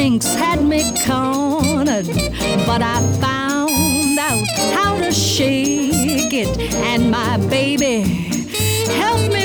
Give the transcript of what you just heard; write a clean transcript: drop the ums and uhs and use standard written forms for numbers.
instincts had me cornered, but I found out how to shake it, and my baby helped